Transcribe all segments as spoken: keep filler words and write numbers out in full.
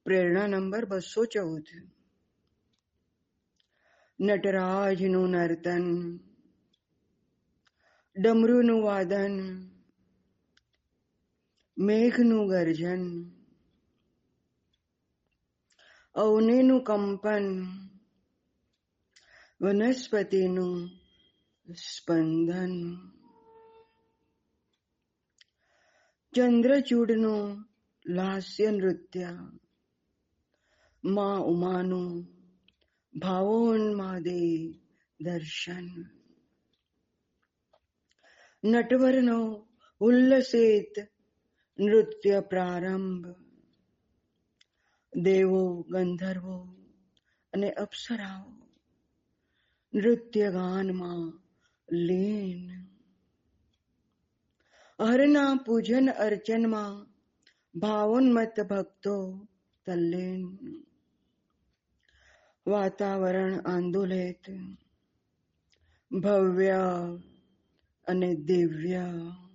પ્રેરણા નંબર બસો ચૌદ. નટરાજનું નર્તન, ડમરૂનું વાદન, મેઘનું ગર્જન, અવનીનું કંપન, વનસ્પતિનું સ્પંદન, ચંદ્રચૂડનું લાસ્ય નૃત્ય, મા ઉમાનું ભાવોન્માદી દર્શન, નટવરનો ઉલ્લસિત નૃત્ય પ્રારંભ, દેવો, ગંધર્વો અને અપ્સરાઓ નૃત્ય ગાનમાં લીન, હરના પૂજન અર્ચનમાં ભાવોન્મત્ત ભક્તો તલ્લીન, વાતાવરણ આંદોલિત, ભવ્ય અને દિવ્ય,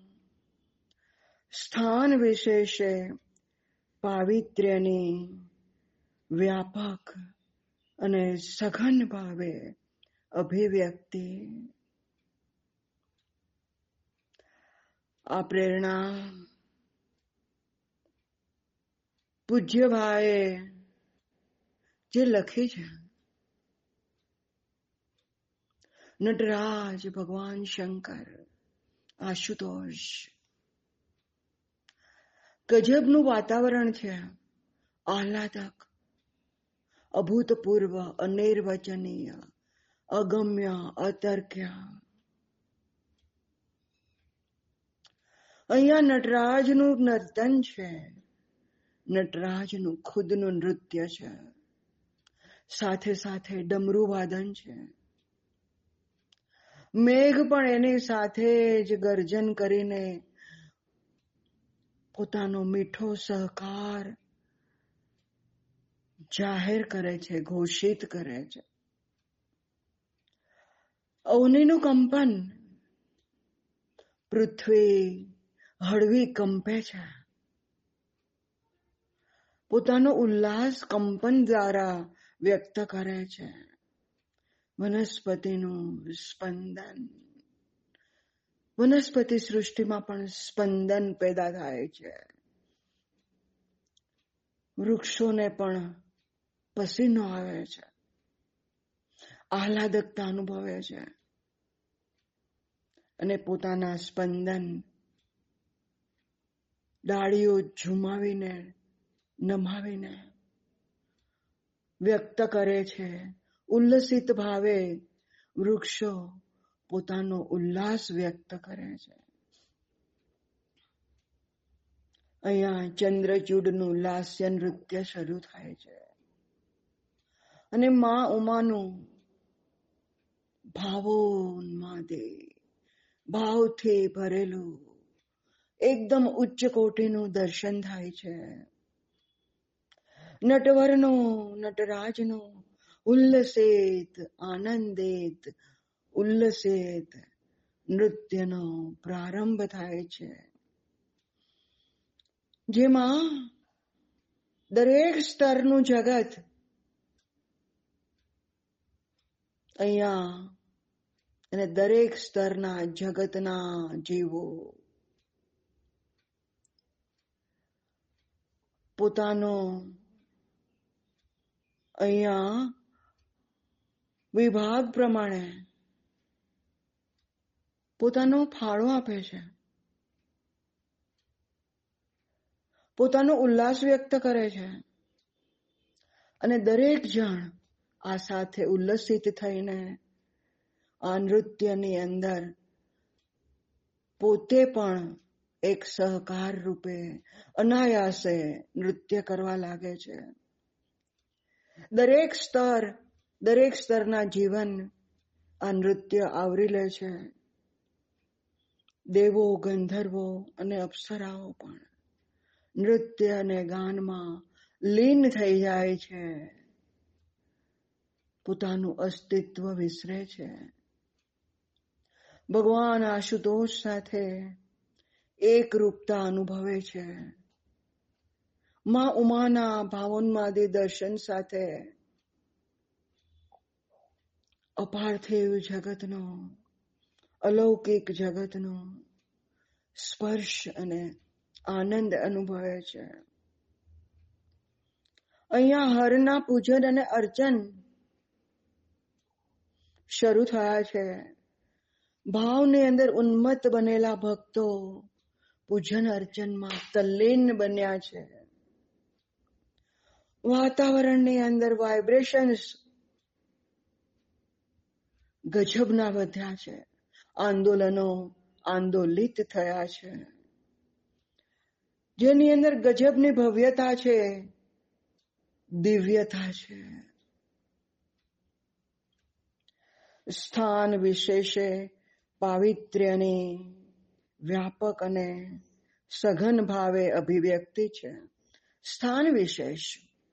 સ્થાન વિશેષે પાવિત્ર્યની વ્યાપક અને સઘન ભાવે અભિવ્યક્તિ. આ પ્રેરણા પૂજ્યભાઈએ જે લખી છે, નટરાજ ભગવાન શંકર આશુતોષ. ગજબનું વાતાવરણ છે, આહલાદક, અભૂતપૂર્વ, અનિર્વચનીય, અગમ્ય, અતર્ક્ય. અહીંયા નટરાજનું નર્તન છે, નટરાજનું ખુદનું નૃત્ય છે, સાથે સાથે ડમરૂ વાદન છે. મેઘ પણ એની સાથે જ ગર્જન કરીને પોતાનો મીઠો સહકાર જાહેર કરે છે, ઘોષિત કરે છે. અવનીનું કંપન, પૃથ્વી હળવી કંપે છે. પોતાનો ઉલ્લાસ કંપન દ્વારા વ્યક્ત કરે છે. વનસ્પતિનું સ્પંદન, વનસ્પતિ સૃષ્ટિમાં પણ સ્પંદન પેદા થાય છે. વૃક્ષોને પણ પસીનો આવે છે, આહલાદકતા અનુભવે છે અને પોતાના સ્પંદન ડાળીઓ ઝુમાવીને, નમાવીને વ્યક્ત કરે છે. ઉલ્લસિત ભાવે વૃક્ષો પોતાનો ઉલ્લાસ વ્યક્ત કરે છે. અહીંયા ચંદ્રચૂડનું લાસ્ય નૃત્ય શરૂ થાય છે અને મા ઉમાનું ભાવોન્માદી, ભાવથી ભરેલું એકદમ ઉચ્ચ કોટીનું દર્શન થાય છે. નટવરનો, નટરાજનો ઉલ્લસિત, આનંદિત, ઉલ્લસિત નૃત્યનો પ્રારંભ થાય છે, જેમાં દરેક સ્તરનું જગત અહીંયા અને દરેક સ્તરના જગતના જીવો પોતાનો અહીંયા વિભાગ પ્રમાણે પોતાનો ફાળો આપે છે, પોતાનો ઉલ્લાસ વ્યક્ત કરે છે અને દરેક જણ આ સાથે ઉલ્લસિત થઈને આ નૃત્યની અંદર પોતે પણ એક સહકાર રૂપે અનાયાસે નૃત્ય કરવા લાગે છે. દરેક સ્તર, દરેક સ્તરના જીવન આ નૃત્ય આવરી લે છે. દેવો, ગંધર્વો અને અપ્સરાઓ પણ નૃત્ય અને ગાનમાં લીન થઈ જાય છે, પોતાનું અસ્તિત્વ વિસરે છે. ભગવાન આશુતોષ સાથે એકરૂપતા અનુભવે છે. માં ઉમાના ભાવોન્માદી દર્શન સાથે અપાર્થિવ જગતનો, અલૌકિક જગતનો સ્પર્શ અને આનંદ અનુભવે છે. અહીંયા હરના પૂજન અને અર્ચન શરૂ થયા છે. ભાવની અંદર ઉન્મત્ત બનેલા ભક્તો પૂજન અર્ચનમાં તલ્લીન બન્યા છે. વાતાવરણની અંદર વાઇબ્રેશન્સ ગજબના વધ્યા છે. આંદોલનો આંદોલિત થયા છે. જેની અંદર ગજબની ભવ્યતા છે, દિવ્યતા છે. સ્થાન વિશેષે પાવિત્ર્યની વ્યાપક અને સઘન ભાવે અભિવ્યક્તિ છે. સ્થાન વિશેષ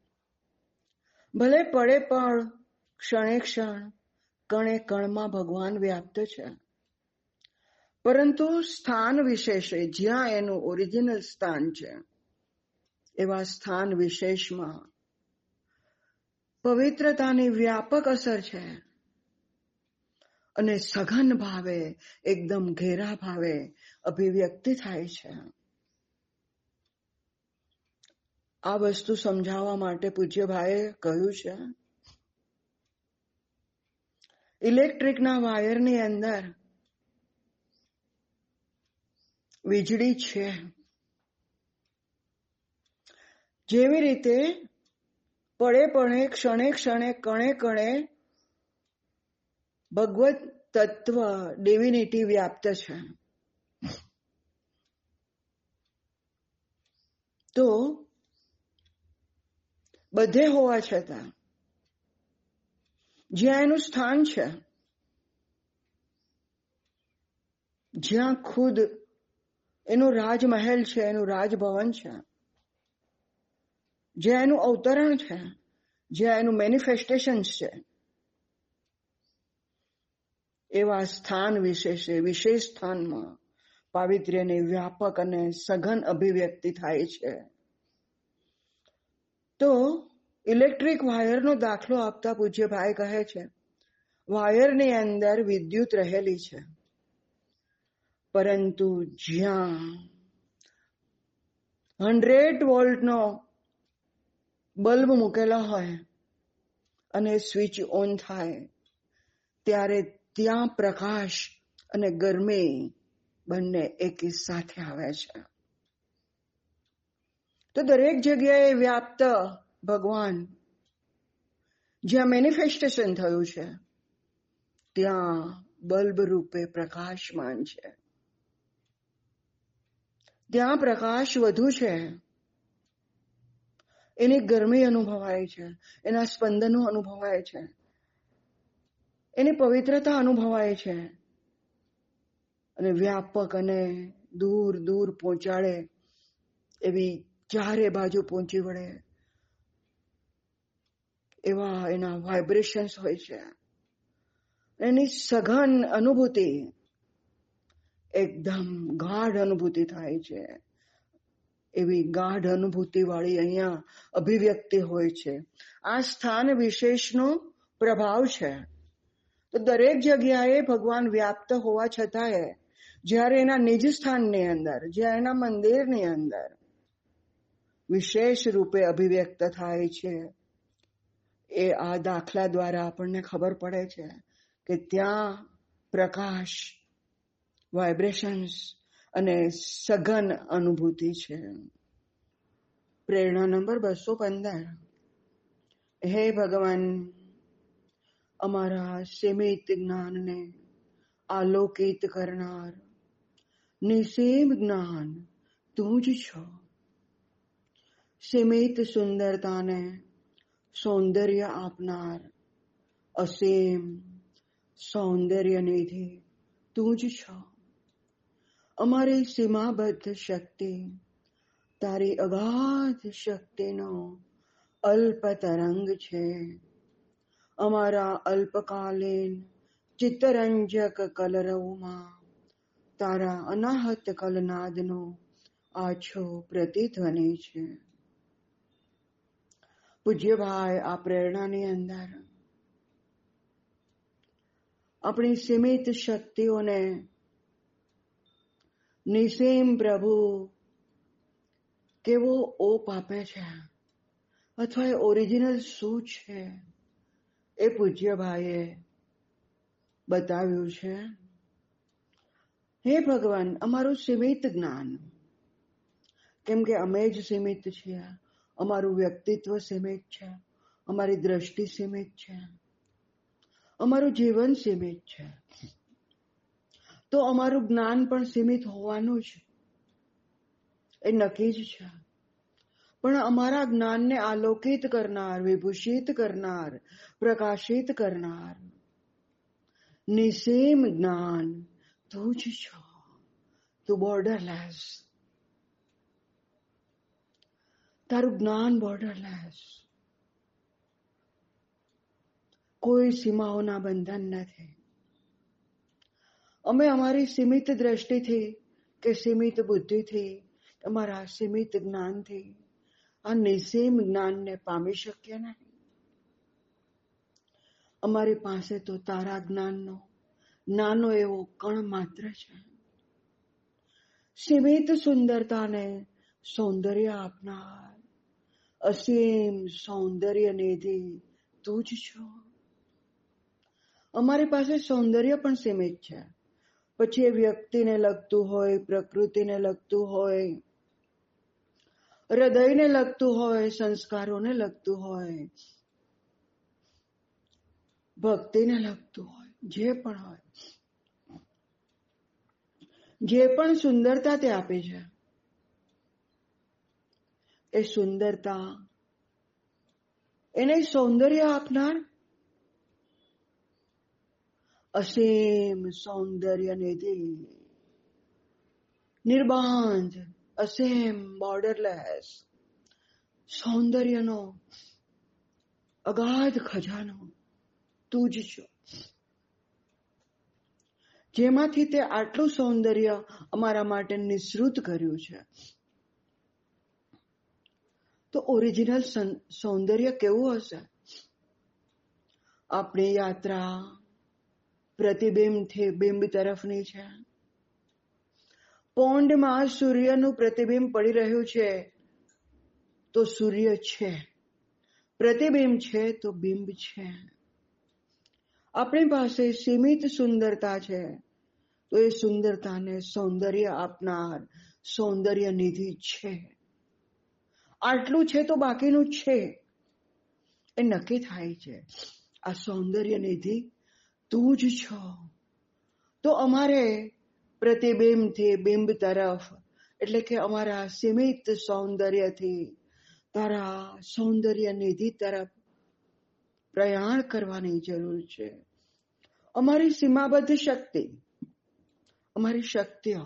ભલે પડે પણ ક્ષણે ક્ષણ કણે કણમાં ભગવાન વ્યાપ્ત છે, પરંતુ સ્થાન વિશેષે જ્યાં એનું ઓરિજિનલ સ્થાન છે એવા સ્થાન વિશેષમાં પવિત્રતાની વ્યાપક અસર છે અને સઘન ભાવે, એકદમ ઘેરા ભાવે અભિવ્યક્તિ થાય છે. આ વસ્તુ સમજાવવા માટે પૂજ્યભાઈએ કહ્યું છે, ઇલેક્ટ્રિકના વાયરની અંદર વીજળી છે. જેવી રીતે પડે પડે ક્ષણે ક્ષણે કણે કણે ભગવત તત્વ ડિવિનિટી વ્યાપ્ત છે, તો બધે હોવા છતાં જ્યાં એનું સ્થાન છે, જ્યાં ખુદ એનું રાજમહેલ છે, એનું રાજભવન છે, જ્યાં એનું અવતરણ છે, જ્યાં એનું મેનિફેસ્ટેશન્સ છે, એવા સ્થાન વિશેષે વિશેષ સ્થાનમાં પાવિત્ર્યની વ્યાપક અને સઘન અભિવ્યક્તિ થાય છે. તો ઇલેક્ટ્રિક વાયરનો દાખલો આપતા પૂજ્યભાઈ કહે છે, વાયરની અંદર વિદ્યુત રહેલી છે, પરંતુ જ્યાં હંડ્રેડ વોલ્ટનો બલ્બ મૂકેલો હોય અને સ્વિચ ઓન થાય ત્યારે ત્યાં પ્રકાશ અને ગરમી બંને એકી સાથે આવે છે. તો દરેક જગ્યાએ વ્યાપ્ત ભગવાન જ્યાં મેનિફેસ્ટેશન થયું છે ત્યાં બલ્બ રૂપે પ્રકાશમાન છે. ત્યાં પ્રકાશ વધુ છે, એની ગરમી અનુભવાય છે, એના સ્પંદનો અનુભવાય છે, એની પવિત્રતા અનુભવાય છે અને વ્યાપક અને દૂર દૂર પહોંચાડે એવી ચારે બાજુ પહોંચી વળે એવા એના વાઇબ્રેશન્સ હોય છે. એની સઘન અનુભૂતિ, એકદમ ગાઢ અનુભૂતિ થાય છે. એવી ગાઢ અનુભૂતિ વાળી અહીંયા અભિવ્યક્તિ હોય છે. આ સ્થાન વિશેષનો પ્રભાવ છે. તો દરેક જગ્યાએ ભગવાન વ્યાપ્ત હોવા છતાંય જ્યારે એના નિજ સ્થાનની અંદર, જ્યાં એના મંદિરની અંદર વિશેષ રૂપે અભિવ્યક્ત થાય છે, એ આ દાખલા દ્વારા આપણને ખબર પડે છે કે ત્યાં પ્રકાશ, વાઇબ્રેશન્સ અને સઘન અનુભૂતિ છે. પ્રેરણા નંબર બસો પંદર. હે ભગવાન, અમારા સીમિત જ્ઞાનને આલોકિત કરનાર નિસીમ જ્ઞાન તું જ છો. સીમિત સુંદરતાને સૌંદર્ય આપનાર અસીમ સૌંદર્ય નિધિ તું જ છો. અમારી સીમાબદ્ધ શક્તિ તારી અગાધ શક્તિનો અલ્પ તરંગ છે. અમારા અલ્પકાલીન ચિત્તરંજક કલરવમાં તારા અનાહત કલનાદનો આછો પ્રતિધ્વનિ છે. પૂજ્યભાઈ આ પ્રેરણાની અંદર આપણી સીમિત શક્તિઓને નિસીમ પ્રભુ કેવો ઓપ આપે છે અથવા એ ઓરિજિનલ શું છે એ પૂજ્યભાઈએ બતાવ્યું છે. હે ભગવાન, અમારું સીમિત જ્ઞાન, કેમ કે અમે જ સીમિત છીએ, અમારું વ્યક્તિત્વ સીમિત છે, અમારી દ્રષ્ટિ સીમિત છે, અમારું જીવન સીમિત છે, તો અમારું જ્ઞાન પણ સીમિત હોવાનું જ એ નક્કી જ છે. પણ અમારા જ્ઞાનને આલોકિત કરનાર, વિભૂષિત કરનાર, પ્રકાશિત કરનાર નિસીમ જ્ઞાન તું જ છો. તું બોર્ડરલેસ, તારું જ્ઞાન બોર્ડરલેસ, કોઈ સીમાઓના બંધન નથી. અમે અમારી સીમિત દ્રષ્ટિથી કે સીમિત બુદ્ધિથી, અમારા સીમિત જ્ઞાનથી આ નિસીમ જ્ઞાનને પામી શકીએ નહીં. અમારી પાસે તો તારા જ્ઞાનનો નાનો એવો કણ માત્ર છે. સીમિત સુંદરતાને સૌંદર્ય આપનાર અસીમ સૌંદર્ય નિધિ તું જ છો. અમારી પાસે સૌંદર્ય પણ સીમિત છે. પછી એ વ્યક્તિને લગતું હોય, પ્રકૃતિને લગતું હોય, હૃદયને લગતું હોય, સંસ્કારોને લગતું હોય, ભક્તિને લગતું હોય, જે પણ હોય, જે પણ સુંદરતા તે આપી છે, એ સુંદરતા એને સૌંદર્ય આપનાર અસીમ સૌંદર્ય નિધિ, નિર્બાંધ, અસીમ, બોર્ડરલેસ સૌંદર્યનો અગાધ ખજાનો તું જ છો. જેમાંથી તે આટલું સૌંદર્ય અમારા માટે નિસૃત કર્યું છે. તો ઓરિજિનલ સૌંદર્ય કેવું હશે? આપણી યાત્રા પ્રતિબિંબથી બિંબ તરફની છે. પોન્ડમાં સૂર્યનું પ્રતિબિંબ પડી રહ્યું છે તો સૂર્ય છે, પ્રતિબિંબ છે તો બિંબ છે. આપણી પાસે સીમિત સુંદરતા છે તો એ સુંદરતાને સૌંદર્ય આપનાર સૌંદર્ય નિધિ છે. આટલું છે તો બાકીનું છે એ નક્કી થાય છે. આ સૌંદર્ય નિધિ તું જ છો. તો અમારે પ્રતિબિંબથી બિંબ તરફ, એટલે કે અમારા સીમિત સૌંદર્યથી તારા સૌંદર્ય નિધિ તરફ પ્રયાણ કરવાની જરૂર છે. અમારી સીમાબદ્ધ શક્તિ, અમારી શક્તિઓ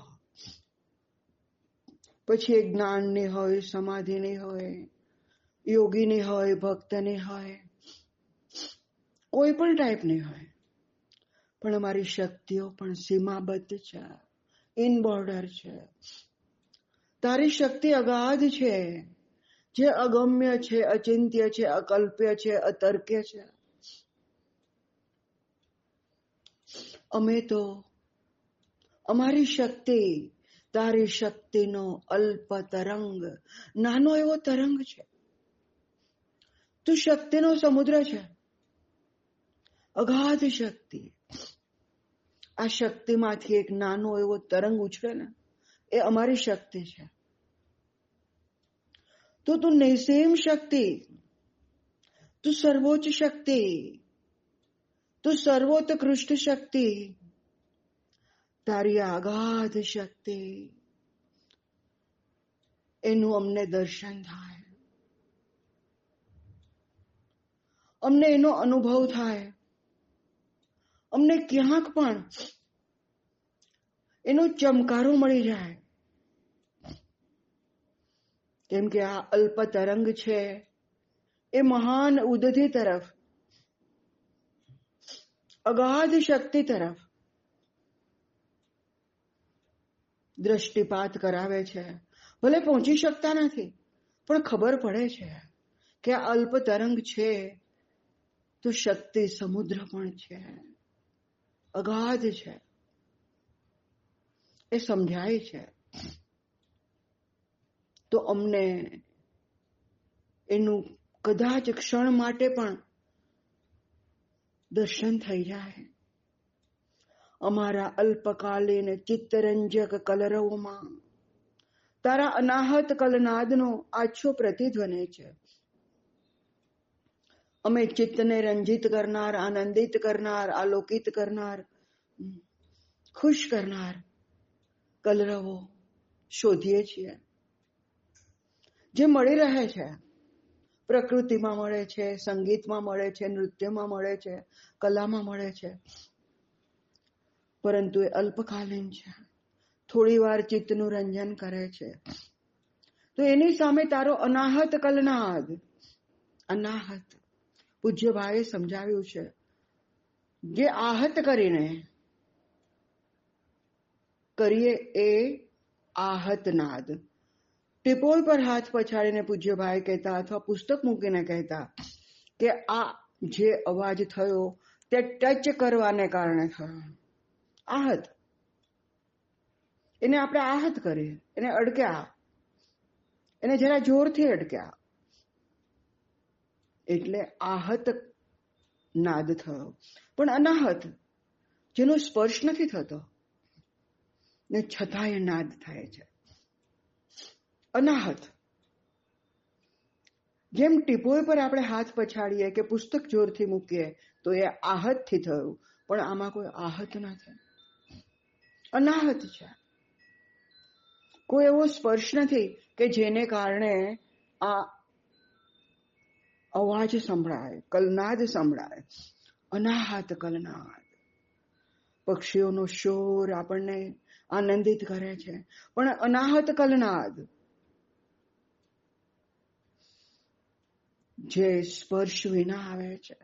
પછી એ જ્ઞાનની હોય, સમાધિની હોય, યોગીની હોય, ભક્તની હોય, કોઈ પણ ટાઈપની હોય, પણ અમારી શક્તિઓ પણ સીમાબદ્ધ છે, ઇન બોર્ડર છે. તારી શક્તિ અગાધ છે, જે અગમ્ય છે, અચિંત્ય છે, અકલ્પ્ય છે, અતર્ક્ય છે. અમે તો અમારી શક્તિ તારી શક્તિનો અલ્પ તરંગ, નાનો એવો તરંગ છે. તું શક્તિનો સમુદ્ર છે, અગાધ શક્તિ. આ શક્તિમાંથી એક નાનો એવો તરંગ ઉછળે ને, એ અમારી શક્તિ છે. તો તું નિસીમ શક્તિ, તું સર્વોચ્ચ શક્તિ, તું સર્વોત્કૃષ્ટ શક્તિ, તારી અગાધ શક્તિ, એનું અમને દર્શન થાય, અમને એનો અનુભવ થાય, અમને ક્યાંક પણ એનો ચમકારો મળી જાય. કેમ કે આ અલ્પ તરંગ છે એ મહાન ઉદધિ તરફ, અગાધ શક્તિ તરફ દ્રષ્ટિપાત કરાવે છે. ભલે પહોંચી શકતા નથી, પણ ખબર પડે છે કે આ અલ્પ તરંગ છે તો શક્તિ સમુદ્ર પણ છે, અગાધ છે, એ સમજાય છે. તો અમને એનું કદાચ ક્ષણ માટે પણ દર્શન થઈ જાય. અમારા અલ્પકાલીન ચિત્તરંજક કલરવમાં તારા અનાહત કલનાદનો આછો પ્રતિધ્વનિ છે. અમે ચિત્તને રંજિત કરનાર, આનંદિત કરનાર, આલોકિત કરનાર, ખુશ કરનાર કલરવો શોધીએ છીએ, જે મળી રહે છે. પ્રકૃતિમાં મળે છે, સંગીતમાં મળે છે, નૃત્યમાં મળે છે, કલામાં મળે છે, પરંતુ એ અલ્પકાલીન છે. થોડી વાર ચિત્તનું રંજન કરે છે. તો એની સામે તારો અનાહત કલનાદ, અનાહત પૂજ્યભાઈએ સમજાવ્યું છે, જે આહત કરીને કરીએ એ આહત નાદ. ટીપોલ પર હાથ પછાડીને પૂજ્યભાઈ કહેતા અથવા પુસ્તક મૂકીને કહેતા કે આ જે અવાજ થયો તે ટચ કરવાને કારણે થયો. આહત, એને આપણે આહત કરીએ, એને અડક્યા, એને જરા જોરથી અડક્યા, એટલે આહત નાદ થયો. પણ અનાહત, જેનો સ્પર્શ નથી થતો ને છતાંય નાદ થાય છે. અનાહત, જેમ ટીપોય પર આપણે હાથ પછાડીએ કે પુસ્તક જોરથી મૂકીએ તો એ આહતથી થયું, પણ આમાં કોઈ આહત નથી, અનાહત છે. કોઈ એવો સ્પર્શ નથી કે જેને કારણે આ અવાજ સંભળાય, કલનાદ સંભળાય. અનાહત કલનાદ. પક્ષીઓનો શોર આપણને આનંદિત કરે છે, પણ અનાહત કલનાદ જે સ્પર્શ વિના આવે છે,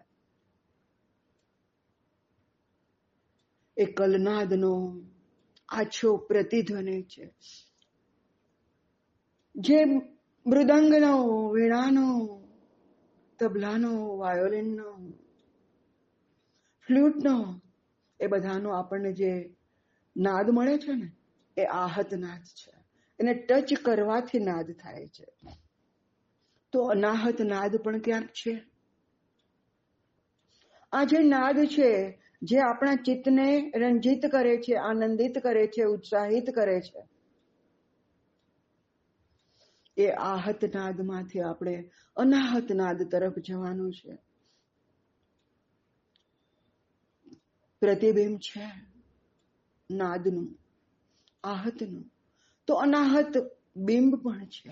એ કલનાદનો આછો પ્રતિધ્વનિ છે. જે મૃદંગનો, વીણાનો, તબલાનો, વાયોલિનનો, ફ્લ્યુટનો, એ બધાનો આપણને જે નાદ મળે છે ને, એ આહત નાદ છે. એને ટચ કરવાથી નાદ થાય છે. તો અનાહત નાદ પણ ક્યાંક છે. આ જે નાદ છે, જે આપણા ચિત્તને રંજિત કરે છે, આનંદિત કરે છે, ઉત્સાહિત કરે છે, એ આહત નાદમાંથી આપણે અનાહત નાદ તરફ જવાનું છે. પ્રતિબિંબ છે નાદનું, આહતનું, તો અનાહત બિંબ પણ છે.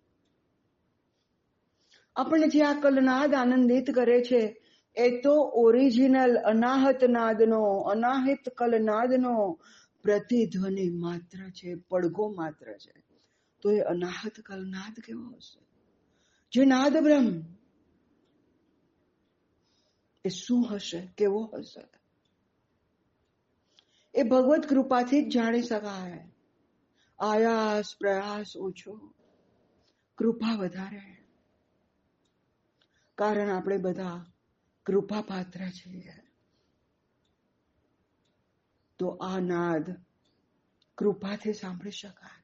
આપણને જે આ કલનાદ આનંદિત કરે છે એ તો ઓરિજિનલ અનાહત નાદનો, અનાહિત કલનાદનો પ્રતિધ્વનિ માત્ર છે, પડઘો માત્ર છે. તો એ અનાહત કલનાદ કેવો હશે? જે નાદ બ્રહ્મ, એ શું હશે, કેવો હશે? એ ભગવત કૃપાથી જ જાણી શકાય. આયાસ પ્રયાસ ઓછો, કૃપા વધારે. કારણ આપણે બધા કૃપા પાત્ર છીએ. તો આ નાદ કૃપાથી સાંભળી શકાય.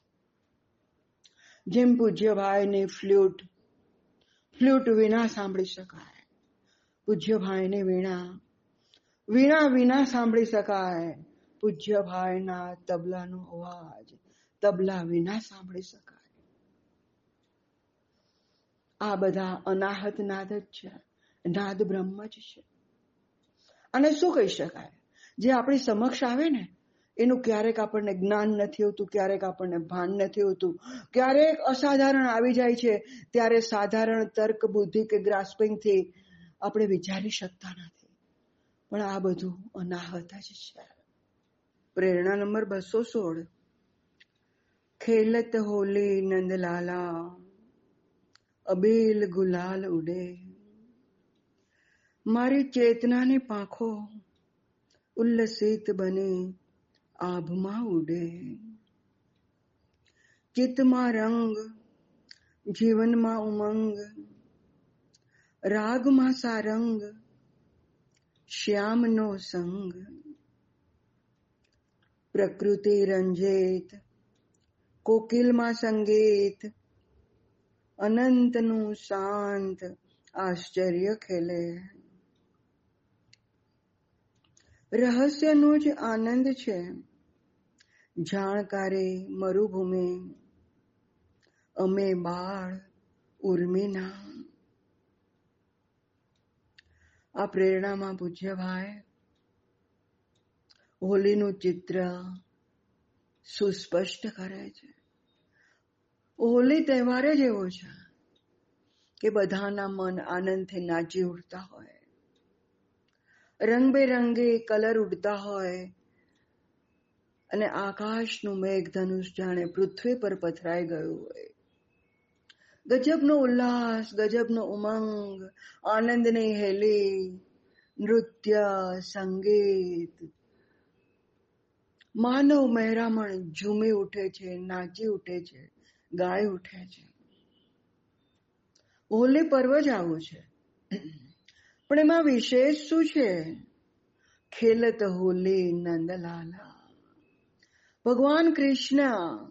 જેમ પૂજ્યભાઈની ફ્લ્યુટ, ફ્લ્યુટ વિના સાંભળી શકાય. પૂજ્યભાઈની વીણા, વીણા વિના સાંભળી શકાય. પૂજ્યભાઈના તબલાનો અવાજ, તબલા વિના સાંભળી શકાય. આ બધા અનાહત નાદ જ છે, નાદ બ્રહ્મ જ છે. અને શું કહી શકાય? જે આપણી સમક્ષ આવે ને, એનું ક્યારેક આપણને જ્ઞાન નથી હોતું, ક્યારેક આપણને ભાન નથી હોતું, ક્યારેક અસાધારણ આવી જાય છે, ત્યારે સાધારણ તર્ક બુદ્ધિ કે ગ્રાસ્પિંગથી આપણે વિચારી શકતા નથી. પણ આ બધું અનાહત જ છે. પ્રેરણા નંબર બસો સોળ. ખેલત હોલી નંદલાલા, અબીલ ગુલાલ ઉડે. મારી ચેતનાની પાંખો ઉલ્લસિત બની આભમાં ઉડે. ચિત્તમાં રંગ, જીવનમાં ઉમંગ, રાગમાં સારંગ, શ્યામનો સંગ. પ્રકૃતિ રંજેત, કોકિલમાં સંગીત, અનંતનું શાંત આશ્ચર્ય ખેલે. રહસ્યનો જ આનંદ છે, જાણકારે મરુભૂમિ, અમે બાળ ઉર્મિના. આ પ્રેરણામાં પૂજ્યભાઈ હોલીનું ચિત્ર સુસ્પષ્ટ કરે છે. હોલી તહેવાર જ એવો છે કે બધાના મન આનંદથી નાચી ઉઠતા હોય, રંગબેરંગી કલર ઉડતા હોય અને આકાશનું મેઘધનુષ જાણે પૃથ્વી પર પથરાઈ ગયું હોય. ગજબનો ઉલ્લાસ, ગજબનો ઉમંગ, આનંદની હેલી, નૃત્ય, સંગીત. માનવ મહેરામણ ઝૂમી ઉઠે છે, નાચી ઉઠે છે, ગાય ઉઠે છે. હોલી પર્વ જ આવું છે. પણ એમાં વિશેષ શું છે? ખેલત હોલી નંદલાલા. ભગવાન કૃષ્ણ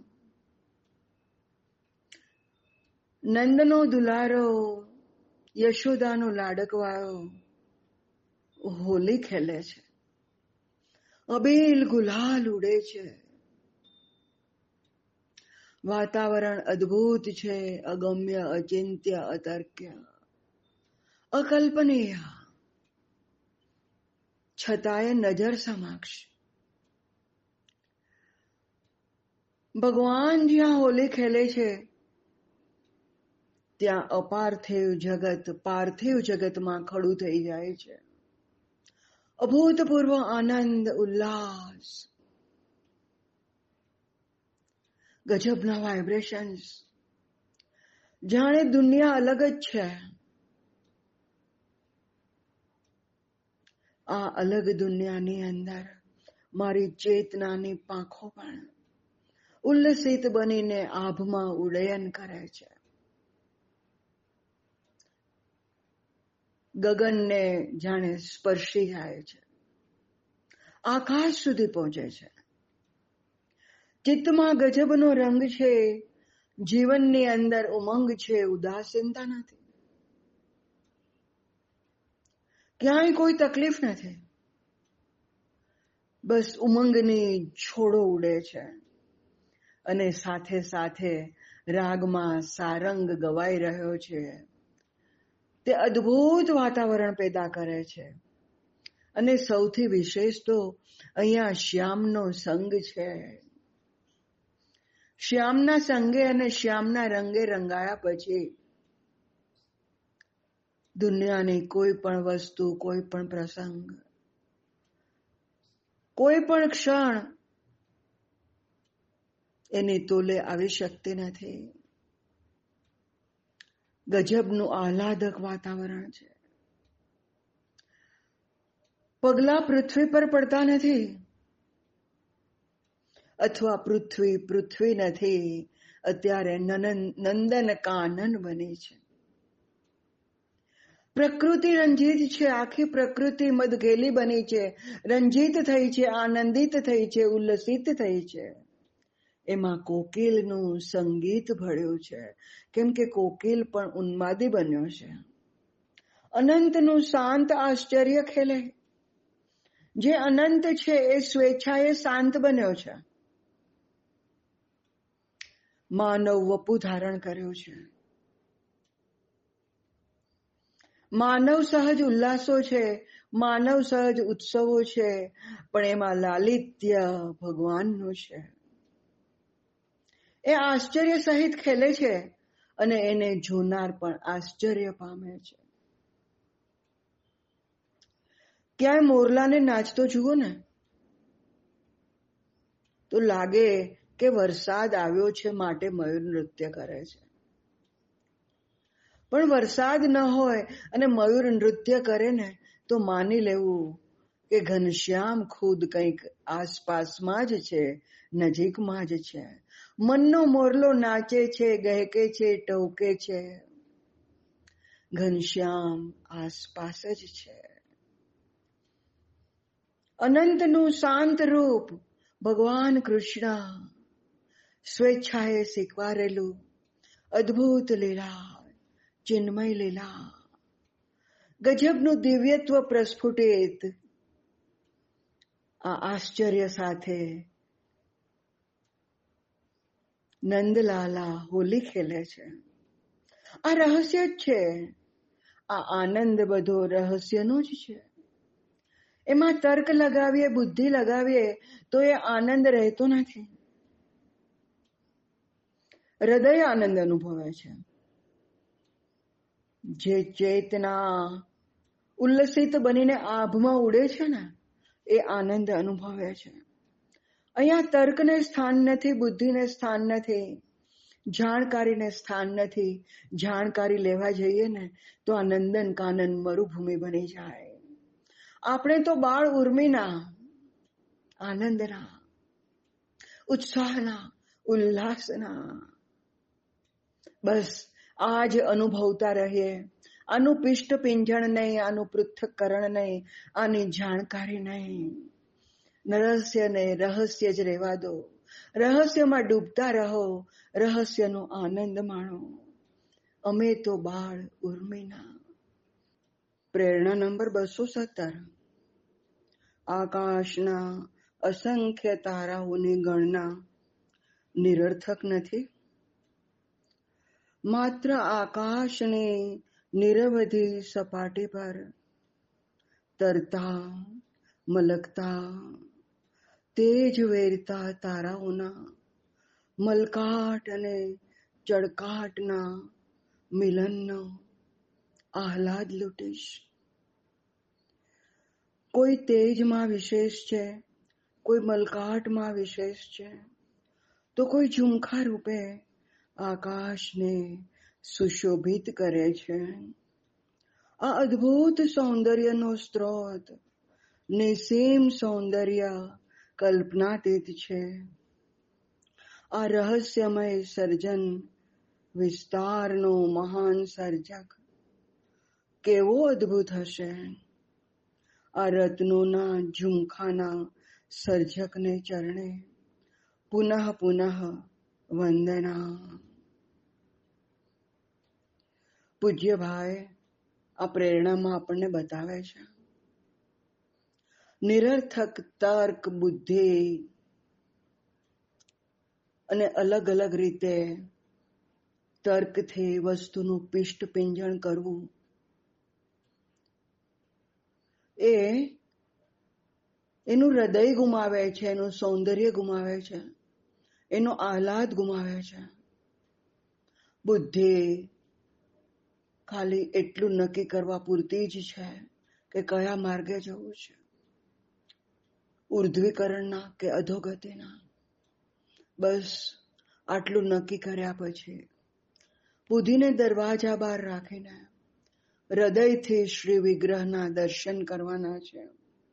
નંદનો દુલારો, યશોદાનો લાડકવાળો હોલી ખેલે છે. અબીલ ગુલાલ ઉડે છે. વાતાવરણ અદ્ભુત છે, અગમ્ય, અચિંત્ય, અતર્ક્ય, અકલ્પનીય, છતાંય નજર સમક્ષ. ભગવાન જ્યાં હોલી ખેલે છે ત્યાં અપાર્થિવ જગત પાર્થિવ જગતમાં ખડું થઈ જાય છે. અભૂતપૂર્વ આનંદ, ઉલ્લાસ, ગજબના વાઇબ્રેશન્સ. જાણે દુનિયા અલગ જ છે. આ અલગ દુનિયાની અંદર મારી ચેતનાની પાંખો પણ ઉલ્લસિત બનીને આભમાં ઉડ્ડયન કરે છે. ગગનને જાણે સ્પર્શી જાય છે, આકાશ સુધી પહોંચે છે. ચિત્તમાં ગજબનો રંગ છે, જીવનની અંદર ઉમંગ છે, ઉદાસીનતા નથી, ક્યાંય કોઈ તકલીફ નથી. બસ ઉમંગની છોડો ઉડે છે અને સાથે સાથે રાગમાં સારંગ ગવાઈ રહ્યો છે. તે અદ્ભુત વાતાવરણ પેદા કરે છે. અને સૌથી વિશેષ તો અહીંયા શ્યામનો સંગ છે. શ્યામના સંગે અને શ્યામના રંગે રંગાયા પછી દુનિયાની કોઈ પણ વસ્તુ, કોઈ પણ પ્રસંગ, કોઈ પણ ક્ષણ એની તોલે આવી શકતી નથી. ગજબનું આહલાદક વાતાવરણ છે. પગલા પૃથ્વી પર પડતા નથી, અથવા પૃથ્વી પૃથ્વી નથી. અત્યારે નંદન કાનન બની છે. પ્રકૃતિ રંજીત છે. આખી પ્રકૃતિ મદઘેલી બની છે, રંજીત થઈ છે, આનંદિત થઈ છે, ઉલ્લસિત થઈ છે. એમાં કોકિલનું સંગીત ભળ્યું છે, કેમ કે કોકિલ પણ ઉન્માદી બન્યો છે. અનંતનું શાંત આશ્ચર્ય ખેલે. જે અનંત છે એ સ્વેચ્છાએ શાંત બન્યો છે. માનવ વપુ ધારણ કર્યું છે. માનવ સહજ ઉલ્લાસો છે, માનવ સહજ ઉત્સવો છે, પણ એમાં લાલિત્ય ભગવાનનું છે. એ આશ્ચર્ય સહિત ખેલે છે અને એને જોનાર પણ આશ્ચર્ય પામે છે. ક્યાંય મોરલાને નાચતો જુઓ ને તો લાગે કે વરસાદ આવ્યો છે માટે મયુર નૃત્ય કરે છે. પણ વરસાદ ન હોય અને મયુર નૃત્ય કરે ને તો માની લેવું કે ઘનશ્યામ ખુદ કંઈક આસપાસમાં જ છે, નજીકમાં જ છે. મનનો મોરલો નાચે છે, ગહેકે છે, ટહુકે છે. ઘનશ્યામ આસપાસ જ છે. અનંતનું શાંત રૂપ ભગવાન કૃષ્ણ સ્વેચ્છાએ સ્વીકારેલું અદ્ભુત લીલા, ચિન્મય લીલા, ગજબનું દિવ્યત્વ પ્રસ્ફુટિત આ આશ્ચર્ય સાથે નંદલાલા હોલી ખેલે છે. આ રહસ્ય જ છે. આ આનંદ બધો રહસ્યનો જ છે. એમાં તર્ક લગાવીએ, બુદ્ધિ લગાવીએ તો એ આનંદ રહેતો નથી. હૃદય આનંદ અનુભવે છે. જે ચેતના ઉલ્લસિત બનીને આભમાં ઉડે છે ને એ આનંદ અનુભવે છે. અહીંયા તર્કને સ્થાન નથી, બુદ્ધિને સ્થાન નથી, જાણકારીને સ્થાન નથી. જાણકારી લેવા જઈએ ને તો આ નંદન કાનન મરુભૂમિ બની જાય. આપણે તો બાળ ઉર્મિના, આનંદના, ઉત્સાહના, ઉલ્લાસના બસ આ જ અનુભવતા રહીએ. આનું પિષ્ટ પિંજણ નહીં, આનું પૃથ્થકરણ નહીં, આની જાણકારી નહીં. રહસ્યને રહસ્ય જ રહેવા દો. રહસ્યમાં ડૂબતા રહો, રહસ્યનો આનંદ માણો. અમે તો બાળ ઉર્મિના. પ્રેરણા નંબર બસો સત્તર. આકાશના અસંખ્ય તારાઓની ગણના નિરર્થક નથી. માત્ર આકાશની નિરવધિ સપાટી પર તરતા, મલકતા, તેજ વેરતા તારાઓના મલકાટ અને ચળકાટના મિલનનો આહલાદ લૂટીશ. કોઈ તેજમાં વિશેષ છે, કોઈ મલકાટમાં વિશેષ છે, તો કોઈ ઝુમખા રૂપે આકાશને સુશોભિત કરે છે. આ અદ્ભુત સૌંદર્યનો સ્ત્રોત નિસીમ સૌંદર્ય કલ્પનાતીત છે. આ રહસ્યમય સર્જન વિસ્તારનો મહાન સર્જક કેવો અદ્ભુત હશે. આ રત્નોના ઝુમખાના સર્જકને ચરણે પુનઃ પુનઃ વંદના. પૂજ્ય ભાઈ આ પ્રેરણામાં આપણને બતાવે છે નિરર્થક તર્ક, બુદ્ધિ અને અલગ અલગ રીતે તર્કથી વસ્તુનું પિષ્ટ પિંજણ કરવું એ એનું હૃદય ગુમાવે છે, એનું સૌંદર્ય ગુમાવે છે, એનો આહલાદ ગુમાવે છે. બુદ્ધિ ખાલી એટલું નક્કી કરવા પૂરતી જ છે કે કયા માર્ગે જવું છે, ઉર્ધ્વીકરણના કે અધોગતિના. બસ આટલું નક્કી કર્યા પછી બુદ્ધિને દરવાજા બહાર રાખીને હૃદયથી શ્રી વિગ્રહના દર્શન કરવાના છે.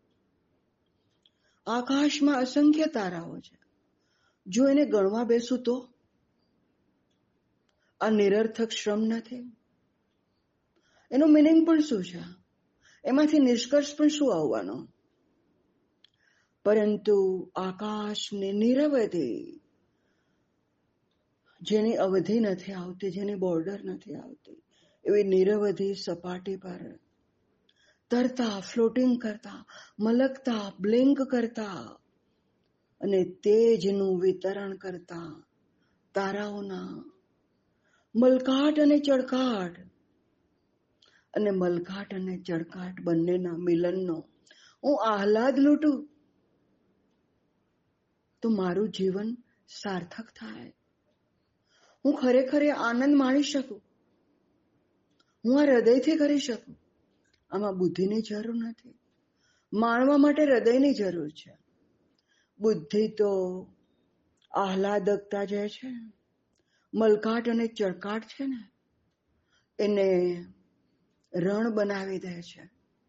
આકાશમાં અસંખ્ય તારાઓ છે. જો એને ગણવા બેસું તો આ નિરર્થક શ્રમ નથી. એનું મિનિંગ પણ શું છે, એમાંથી નિષ્કર્ષ પણ શું આવવાનો? પરંતુ આકાશની નિરવધિ, જેની અવધિ નથી આવતી, જેની બોર્ડર નથી આવતી, એવી નિરવધિ સપાટી પર તરતા, ફ્લોટિંગ કરતા, મલકતા, બ્લિંક કરતા અને તેજનું વિતરણ કરતા તારાઓના મલકાટ અને ચળકાટ અને મલકાટ અને ચળકાટ બંનેના મિલનનો હું આહલાદ લૂંટું તો મારું જીવન સાર્થક થાય. હું ખરેખર આનંદ માણી શકું. હું આ હૃદયથી કરી શકું. આમાં બુદ્ધિની જરૂર નથી. માણવા માટે હૃદયની જરૂર છે. બુદ્ધિ તો આહલાદકતા જે છે, મલકાટ અને ચળકાટ છે ને, એને રણ બનાવી દે છે.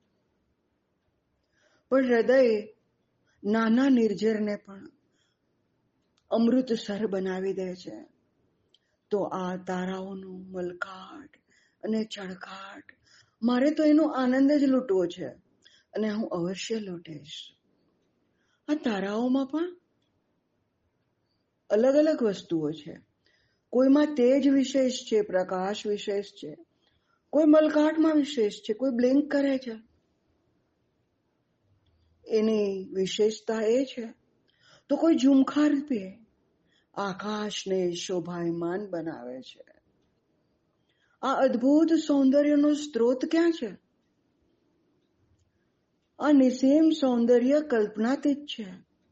પણ હૃદય નાના નિર્જરને પણ અમૃતસર બનાવી દે છે. તો આ તારાઓનું મલકાટ, અને ચળકાટ. મારે તો એનો આનંદ જ લૂંટવો છે અને હું અવશ્ય લૂંટીશ. આ તારાઓમાં પણ અલગ અલગ વસ્તુઓ છે. કોઈમાં તેજ વિશેષ છે, પ્રકાશ વિશેષ છે, કોઈ મલકાટમાં વિશેષ છે, કોઈ બ્લિંક કરે છે. એની વિશેષતા એ છે. તો કોઈ ઝુમખા રૂપે આકાશને શોભાયમાન બનાવે છે. આ અદ્ભુત સૌંદર્યનો સ્ત્રોત ક્યાં છે? આ નિસીમ સૌંદર્ય કલ્પનાતીત છે.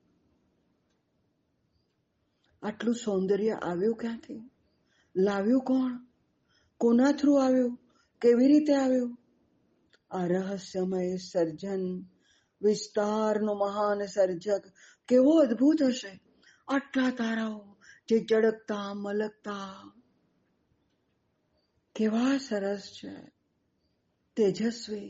આટલું સૌંદર્ય આવ્યું ક્યાંથી? લાવ્યું કોણ? કોના થ્રુ આવ્યું? કેવી રીતે આવ્યું? આ રહસ્યમય સર્જન, વિસ્તારનો મહાન સર્જક કેવો અદ્ભુત હશે! આટલા તારાઓ જે ચળકતા મલકતા કેવા સરસ છે, તેજસ્વી.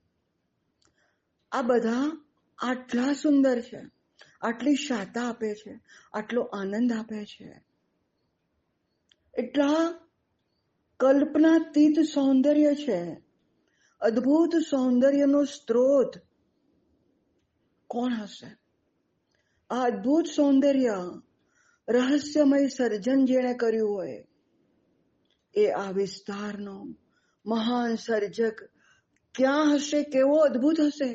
આ બધા આટલા સુંદર છે, આટલી શાતા આપે છે, આટલો આનંદ આપે છે. એટલા કલ્પનાતીત સૌંદર્ય છે. અદ્ભુત સૌંદર્યનો સ્ત્રોત કોણ હશે? આ અદ્ભુત સૌંદર્ય રહસ્યમય સર્જન જેણે કર્યું હોય એ આ વિસ્તારનો મહાન સર્જક ક્યાં હશે? કેવો અદ્ભુત હશે?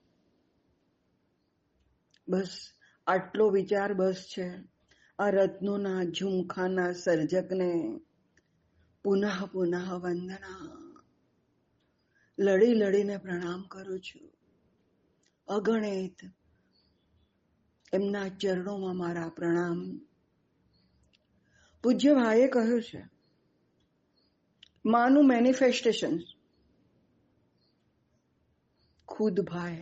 બસ આટલો વિચાર બસ છે. આ રત્નોના ઝુમખાના સર્જકને પુનઃ પુનઃ વંદના. લડી લડીને પ્રણામ કરું છું. અગણિત એમના ચરણોમાં મારા પ્રણામ. પૂજ્ય ભાઈએ કહ્યું છે, માનું મેનિફેસ્ટેશન ખુદ ભાઈ.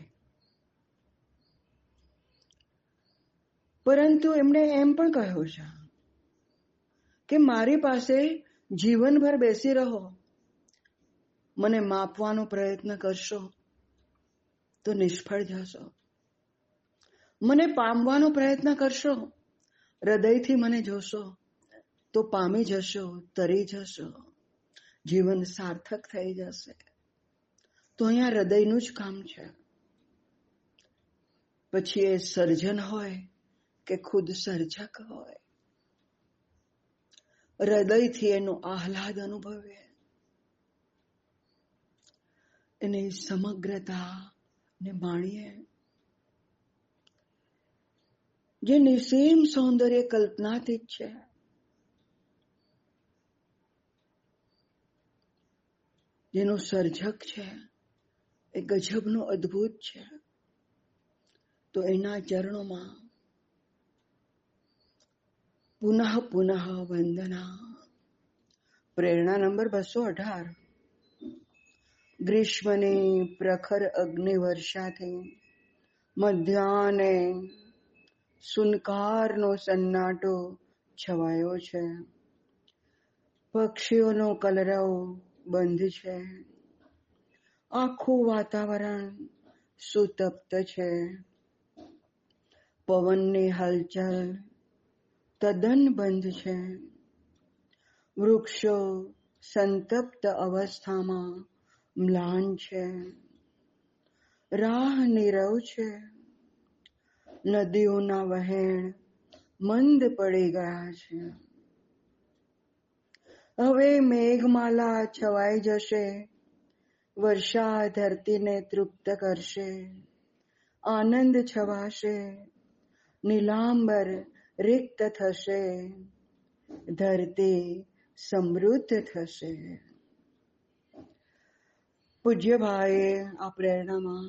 પરંતુ એમણે એમ પણ કહ્યું છે કે મારી પાસે જીવનભર બેસી રહો, મને માપવાનો પ્રયત્ન કરશો તો નિષ્ફળ જશો. મને પામવાનો પ્રયત્ન કરશો, હૃદયથી મને જોશો તો પામી જશો, તરી જશો, જીવન સાર્થક થઈ જશે. તો અહીંયા હૃદયનું જ કામ છે. પછી એ સર્જન હોય કે ખુદ સર્જક હોય, હૃદયથી એનો આહલાદ અનુભવે, એની સમગ્રતા ને માણીએ. જે નિસીમ સૌંદર્ય કલ્પનાતીત છે, જેનું સર્જક છે એ ગજબનું અદ્ભુત છે. તો એના ચરણોમાં પુનઃ પુનઃ વંદના. પ્રેરણા નંબર બસો અઢાર. ગ્રીષ્મની પ્રખર અગ્નિ વર્ષાથી મધ્યાહને સુનકારનો સન્નાટો છવાયો છે. પક્ષીઓનો કલરવ બંધ છે. આખું વાતાવરણ સુતપ્ત છે. પવનની હલચલ તદ્દન બંધ છે. વૃક્ષો સંતપ્ત અવસ્થામાં મ્લાન છે. રાહ નીરવ છે. નદીઓના વહેણ મંદ પડી ગયા છે. હવે મેઘમાલા છવાઈ જશે. વર્ષા ધરતીને તૃપ્ત કરશે. આનંદ છવાશે. નીલાંબર રિક્ત થશે. ધરતી સમૃદ્ધ થશે. પૂજ્ય ભાઈએ આ પ્રેરણામાં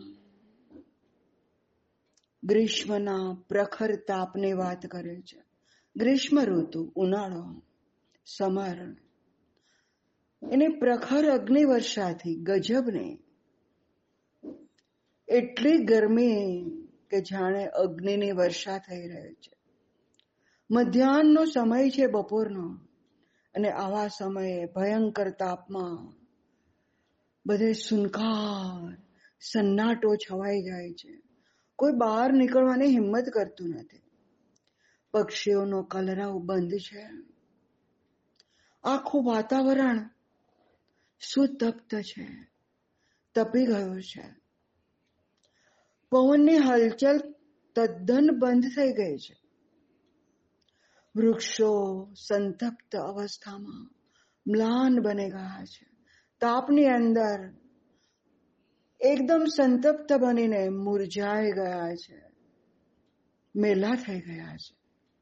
ગ્રીષ્મના પ્રખર તાપની વાત કરે છે. ગ્રીષ્મ ઋતુ, ઉનાળો, સમર, એની પ્રખર અગ્નિ વર્ષાથી ગજબને એટલી ગરમી કે જાણે અગ્નિની વર્ષા થઈ રહી છે. મધ્યાહનનો સમય છે, બપોરનો, અને આવા સમયે ભયંકર તાપમાં બધે સુનકાર સન્નાટો છવાઈ જાય છે. કોઈ બહાર નીકળવાની હિંમત કરતું નથી. પક્ષીઓનો કલરવ બંધ છે. આખું વાતાવરણ સુતપ્ત છે, તપી ગયો છે. પવનની હલચલ તદ્દન બંધ થઈ ગઈ છે. વૃક્ષો સંતપ્ત અવસ્થામાં મ્લાન બની ગયા છે. તાપની અંદર એકદમ સંતપ્ત બનીને મુરઝાઈ ગયા છે, મેલા થઈ ગયા છે.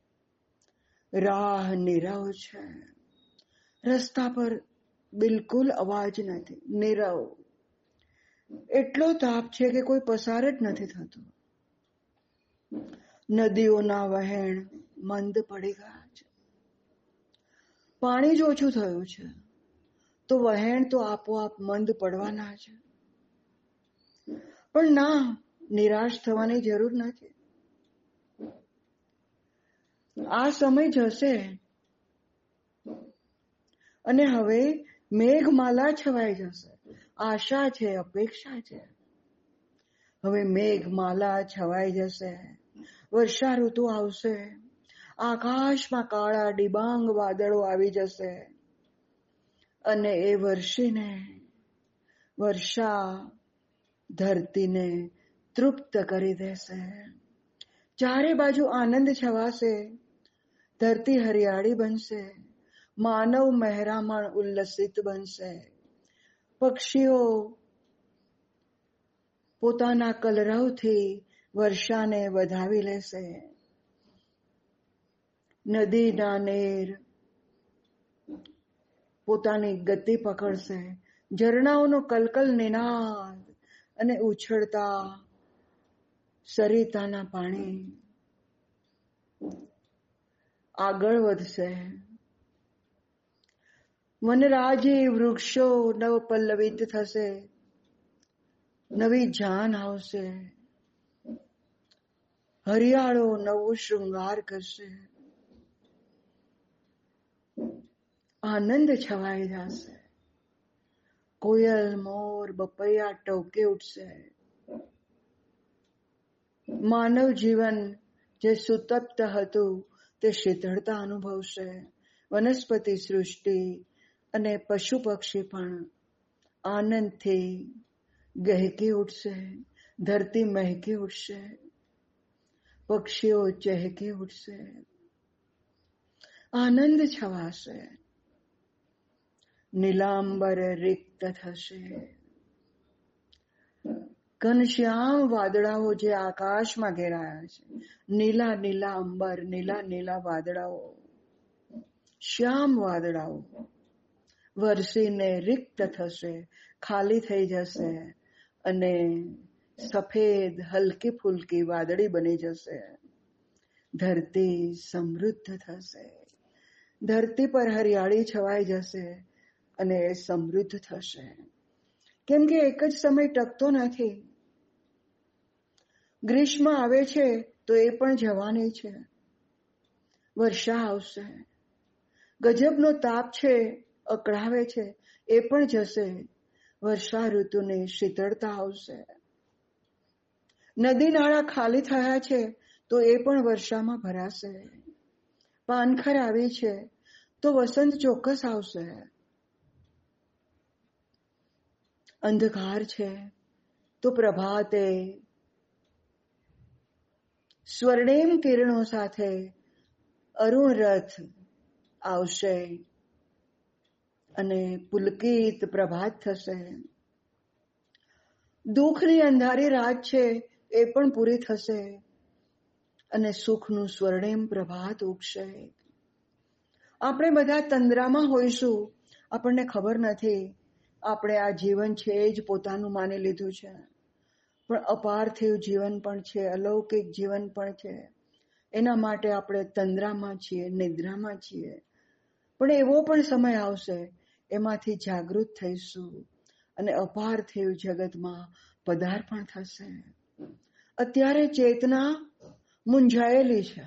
રાહ નીરવ છે. રસ્તા પર બિલકુલ અવાજ નથી, નીરવ. એટલો તાપ છે કે કોઈ પસાર જ નથી થતું. નદીઓના વહેણ મંદ પડી ગયા છે. પાણી જ ઓછું થયું છે તો વહેણ તો આપોઆપ મંદ પડવાના છે. પણ ના, નિરાશ થવાની જરૂર નથી. આ સમય જશે અને હવે મેઘમાલા છવાઈ જશે. આશા છે, અપેક્ષા છે. હવે મેઘમાલા છવાઈ જશે, વર્ષા ઋતુ આવશે. આકાશમાં કાળા ડિબાંગ વાદળો આવી જશે અને એ વર્ષીને વર્ષા ધરતીને તૃપ્ત કરી દેશે. ચારે બાજુ આનંદ છવાશે. ધરતી હરિયાળી બનશે. માનવ મહેરામણ ઉલ્લસિત બનશે. પક્ષીઓ પોતાના કલરવથી વર્ષાને વધાવી લેશે. નદીના નીર પોતાની ગતિ પકડશે. ઝરણાઓનો કલકલ નિનાદ અને ઉછળતા સરિતાના પાણી આગળ વધશે. વનરાજી વૃક્ષો નવ પલ્લવિત થશે. નવી જાન આવશે. હરિયાળો નવો શૃંગાર કરશે. આનંદ છવાઈ જશે. કોયલ મોર બપૈયા ટવકે ઉઠશે. માનવ જીવન જે સુતપ્ત હતું તે શીતળતા અનુભવશે. વનસ્પતિ સૃષ્ટિ અને પશુ પક્ષી પણ આનંદથી ગહેકી ઉઠશે. ધરતી મહેકી ઉઠશે. પક્ષીઓ ચહેકી ઉઠશે. આનંદ છવાશે. નીલાંબર રિક્ત થશે. ઘનશ્યામ વાદળાઓ જે આકાશમાં ઘેરાયા છે, નીલા નીલા અંબર, નીલા નીલા વાદળાઓ, શ્યામ વાદળાઓ વરસીને રિક્ત થશે, ખાલી થઈ જશે અને સફેદ હલકી ફુલકી વાદળી બની જશે. ધરતી સમૃદ્ધ થશે. ધરતી પર હરિયાળી છવાઈ જશે અને એ સમૃદ્ધ થશે. કેમ કે એક જ સમય ટકતો નથી. ગ્રીષ્મ આવે છે તો એ પણ જવાની છે. વર્ષા આવશે. ગજબનો તાપ છે, અકળાવે છે, એ પણ જશે. વર્ષા ઋતુની શીતળતા આવશે. નદી નાળા ખાલી થયા છે તો એ પણ વર્ષામાં ભરાશે. પાનખર આવી છે તો વસંત ચોક્કસ આવશે. અંધકાર છે તો પ્રભાતે સ્વર્ણિમ કિરણો સાથે અરુણ રથ આવશે અને પુલકિત પ્રભાત થશે. દુઃખની અંધારી રાત છે એ પણ પૂરી થશે અને સુખનું સ્વર્ણિમ પ્રભાત ઉગશે. આપણે બધા તંદ્રામાં હોઈશું, આપણને ખબર નથી. આપણે આ જીવન છે એ જ પોતાનું માની લીધું છે, પણ અપાર્થિવ જીવન પણ છે, અલૌકિક જીવન પણ છે. એના માટે આપણે તંદ્રામાં છીએ, નિદ્રામાં છીએ. પણ એવો પણ સમય આવશે, એમાંથી જાગૃત થઈશું અને અપાર્થિવ જગતમાં પદાર્પણ થશે. અત્યારે ચેતના મૂંઝાયેલી છે,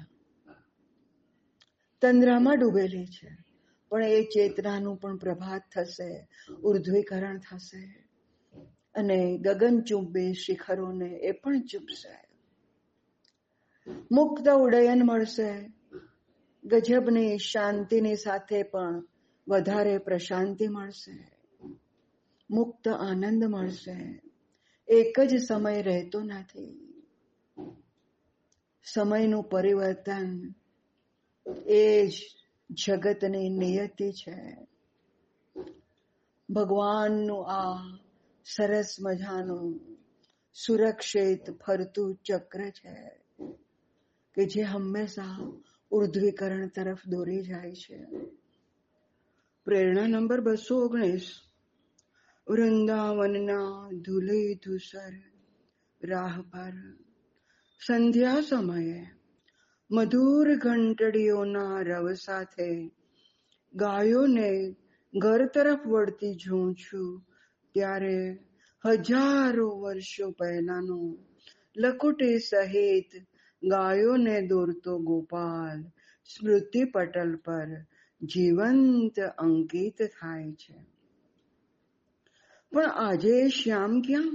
તંદ્રામાં ડૂબેલી છે, પણ એ ચેતનાનું પણ પ્રભાત થશે, ઉર્ધ્વીકરણ થશે અને ગગનચુંબી શિખરોને એ પણ ચૂપશે. મુક્ત ઉડ્ડયન મળશે. ગજબની શાંતિની સાથે પણ વધારે પ્રશાંતિ મળશે. મુક્ત આનંદ મળશે. એક જ સમય રહેતો નથી. સમયનું પરિવર્તન એ જ જગતની નિયતિ છે. ભગવાનનું આ સરસ મજાનું સુરક્ષિત ફરતું ચક્ર છે કે જે હંમેશા ઉર્ધ્વીકરણ તરફ દોરી જાય છે. પ્રેરણા નંબર બસો ઓગણીસ. વૃંદાવનના ધૂલે ધૂસર રાહ પર સંધ્યા સમયે મધુર ઘંટડીઓના રવ સાથે ગાયોને ઘર તરફ વળતી જોઉં છું ત્યારે હજારો વર્ષો પહેલાનો લકુટી સહિત ગાયોને દોરતો ગોપાલ સ્મૃતિ પટલ પર જીવંત અંકિત થાય છે. પણ આજે શ્યામ ક્યાં?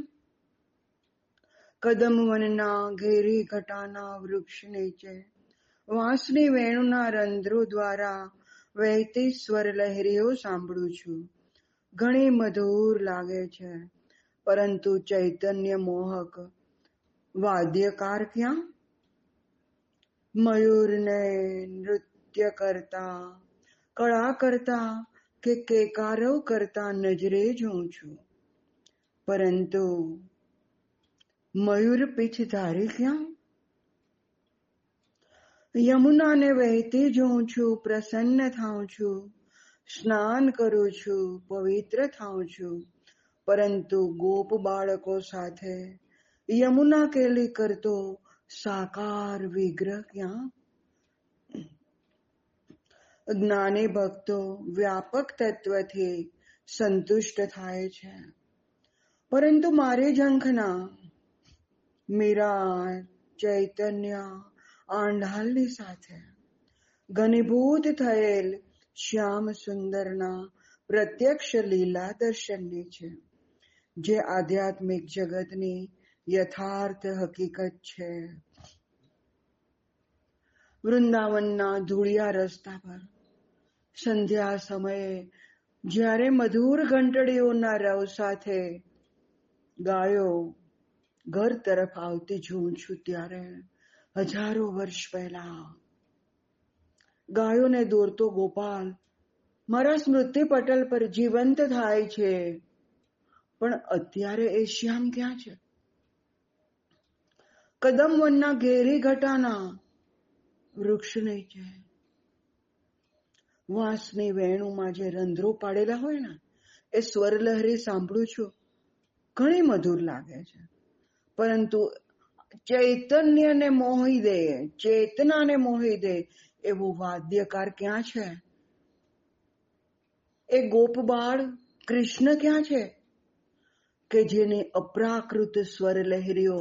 કદમવનના ઘેરી ઘટાના વૃક્ષ નીચે વાંસની વેણુના રંધ્રો દ્વારા વહેતી સ્વર લહેરીઓ સાંભળું છું. ઘણી મધુર લાગે છે, પરંતુ ચૈતન્ય મોહક વાદ્યકાર ક્યાં? મયુરને નૃત્ય કરતા, કળા કરતા કે કેકારવ કરતા નજરે જોઉં છું, પરંતુ મયુર પીછધારી ક્યાં? યમુનાને વહેતી જોઉં છું, પ્રસન્ન થાઉં છું, સ્નાન કરું છું, પવિત્ર થાઉં છું, પરંતુ ગોપ બાળકો સાથે યમુના કેલી કરતો સાકાર વિગ્રહ ક્યાં? જ્ઞાની ભક્તો વ્યાપક તત્વથી સંતુષ્ટ થાય છે, પરંતુ મારી ઝંખના મીરા ચૈતન્ય આંડાલની સાથે ઘનીભૂત થયેલ શ્યામ સુંદરના પ્રત્યક્ષ લીલા દર્શનની છે, જે આધ્યાત્મિક જગતની યથાર્થ હકીકત છે. વૃંદાવનના ધૂળિયા રસ્તા પર સંધ્યા સમયે જ્યારે મધુર ઘંટડીઓના રવ સાથે ગાયો ઘર તરફ આવતી જોઉં છું ત્યારે હજારો વર્ષ પહેલા ગાયોને દોરતો ગોપાલ મારા સ્મૃતિ પટલ પર જીવંત થાય છે. પણ અત્યારે એ શ્યામ ક્યાં છે? કદમવનના ઘેરી ઘટાના વૃક્ષ નીચે વાંસની વેણુમાં જે રંધ્રો પાડેલા હોય ને એ સ્વરલહરી સાંભળું છું. ઘણી મધુર લાગે છે, પરંતુ ચૈતન્યને મોહી દે, ચેતનાને મોહી દે એવો વાદ્યકાર ક્યાં છે? એ ગોપબાળ કૃષ્ણ ક્યાં છે કે જેની અપ્રાકૃત સ્વર લહેરીઓ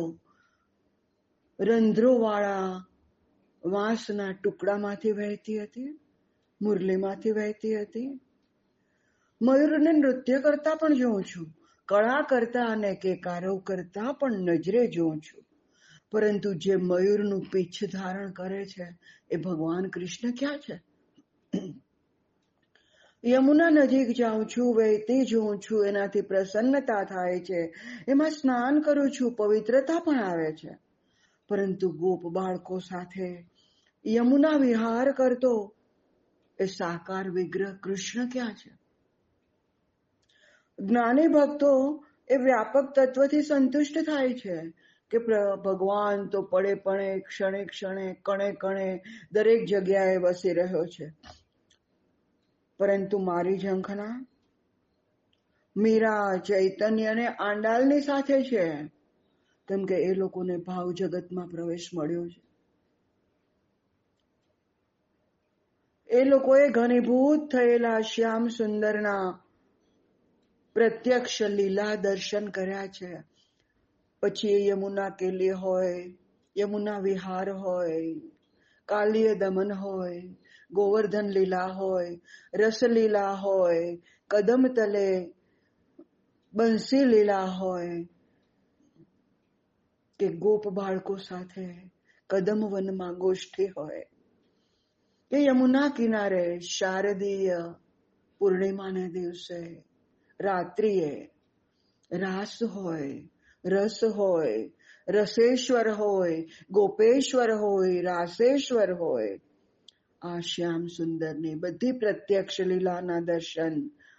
રંધ્રોવાળા વાંસના ટુકડામાંથી વહેતી હતી, મુરલીમાંથી વહેતી હતી? મયુરને નૃત્ય કરતા પણ જોઉં છું, કળા કરતા અને કેકારવ કરતા પણ નજરે જોઉં છું, પરંતુ જે મયુરનું પીછ ધારણ કરે છે એ ભગવાન કૃષ્ણ ક્યાં છે? યમુના નજીક જાઉં છું, વહેતી જોઉં છું, એનાથી પ્રસન્નતા થાય છે, એમાં સ્નાન કરું છું, પવિત્રતા પણ આવે છે, પરંતુ ગોપ બાળકો સાથે યમુના વિહાર કરતો એ સાકાર વિગ્રહ કૃષ્ણ ક્યાં છે? જ્ઞાની ભક્તો એ વ્યાપક તત્વથી સંતુષ્ટ થાય છે કે ભગવાન તો પડે પણે, ક્ષણે ક્ષણે, કણે કણે દરેક જગ્યાએ વસી રહ્યો છે, પરંતુ મારી ઝંખના મીરા ચૈતન્ય અને આંડાલની સાથે છે, કેમ કે એ લોકોને ભાવ જગતમાં પ્રવેશ મળ્યો છે. એ લોકોએ ઘનીભૂત થયેલા શ્યામ સુંદરના પ્રત્યક્ષ લીલા દર્શન કર્યા છે. પછી એ યમુના કેલી હોય, યમુના વિહાર હોય, કાલિય દમન હોય, ગોવર્ધન લીલા હોય, રસલીલા હોય, કદમ તલે બંસી લીલા હોય, કે ગોપ બાળકો સાથે કદમ વનમાં ગોષ્ઠી હોય, કે યમુના કિનારે શારદીય પૂર્ણિમાના દિવસે રાત્રિએ રાસ હોય, રસ હોય, રસેશ્વર હોય, ગોપેશ્વર હોય, રાસેશ્વર હોય. આ શ્યામ સુંદરની બધી પ્રત્યક્ષ લીલાના દર્શન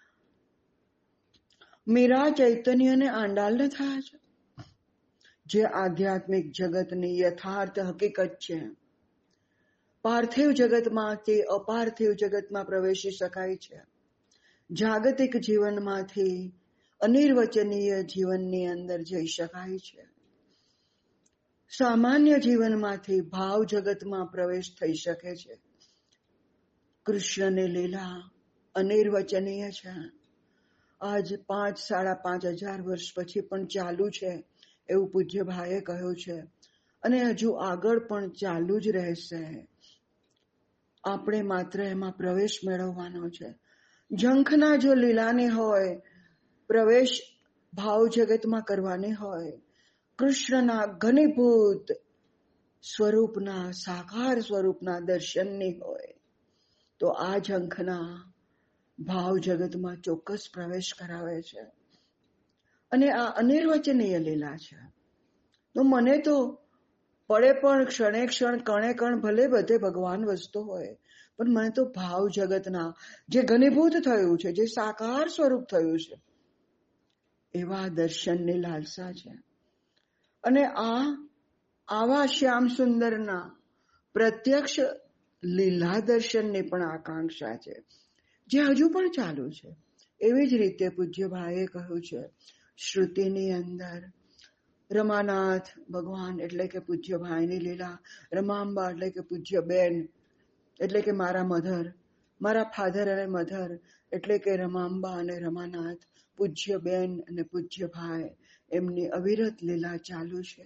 મીરા, ચૈતન્ય અને આંડાલને થયા છે, જે આધ્યાત્મિક જગતની યથાર્થ હકીકત છે. પાર્થિવ જગતમાંથી અપાર્થિવ જગતમાં પ્રવેશી શકાય છે. જાગતિક જીવનમાંથી અનિર્વચનીય જીવનની અંદર જઈ શકાય છે. સામાન્ય જીવનમાંથી ભાવ જગતમાં પ્રવેશ થઈ શકે છે. કૃષ્ણની લીલા અનિર્વચનીય છે. આજ પાંચ સાડા પાંચ હજાર વર્ષ પછી પણ ચાલુ છે એવું પૂજ્ય ભાઈએ કહ્યું છે, અને હજુ આગળ પણ ચાલુ જ રહેશે. આપણે માત્ર એમાં પ્રવેશ મેળવવાનો છે. ઝંખના જો લીલાની હોય, પ્રવેશ ભાવ જગતમાં કરવાની હોય, કૃષ્ણના ઘનીભૂત સ્વરૂપના સાકાર સ્વરૂપના દર્શનની હોય, તો આ ઝંખના ભાવ જગતમાં ચોક્કસ પ્રવેશ કરાવે છે. અને આ અનિર્વચનીય લીલા છે. તો મને તો પડે પણ ક્ષણે ક્ષણ કણે કણ ભલે બધે ભગવાન વસતો હોય, પણ મને તો ભાવ જગતના જે ઘનીભૂત થયું છે, જે સાકાર સ્વરૂપ થયું છે, એવા દર્શનની લાલસા છે. અને આ આવા શ્યામ સુંદરના પ્રત્યક્ષ લીલા દર્શનની પણ આકાંક્ષા છે, જે હજુ પણ ચાલુ છે. એવી જ રીતે પૂજ્ય ભાઈએ કહ્યું છે, શ્રુતિની અંદર રમાનાથ ભગવાન એટલે કે પૂજ્ય ભાઈની લીલા, રમાંબા એટલે કે પૂજ્ય બેન, એટલે કે મારા મધર, મારા ફાધર અને મધર એટલે કે રમાંબા અને રમાનાથ, પૂજ્ય બેન અને પૂજ્ય ભાઈ, એમની અવિરત લીલા ચાલુ છે.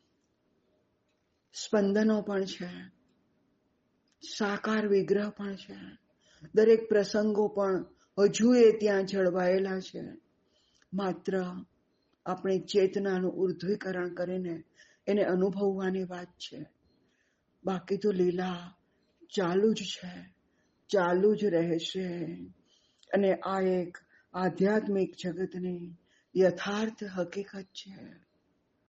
સ્પંદનો પણ છે, સાકાર વિગ્રહ પણ છે, દરેક પ્રસંગો પણ હજુ એ ત્યાં જળવાયેલા છે. માત્ર આપણે ચેતનાનું ઉર્ધ્વીકરણ કરીને એને અનુભવવાની વાત છે. બાકી તો લીલા ચાલુ જ છે, ચાલુ જ રહેશે. અને આ એક આધ્યાત્મિક જગતની યથાર્થ હકીકત છે.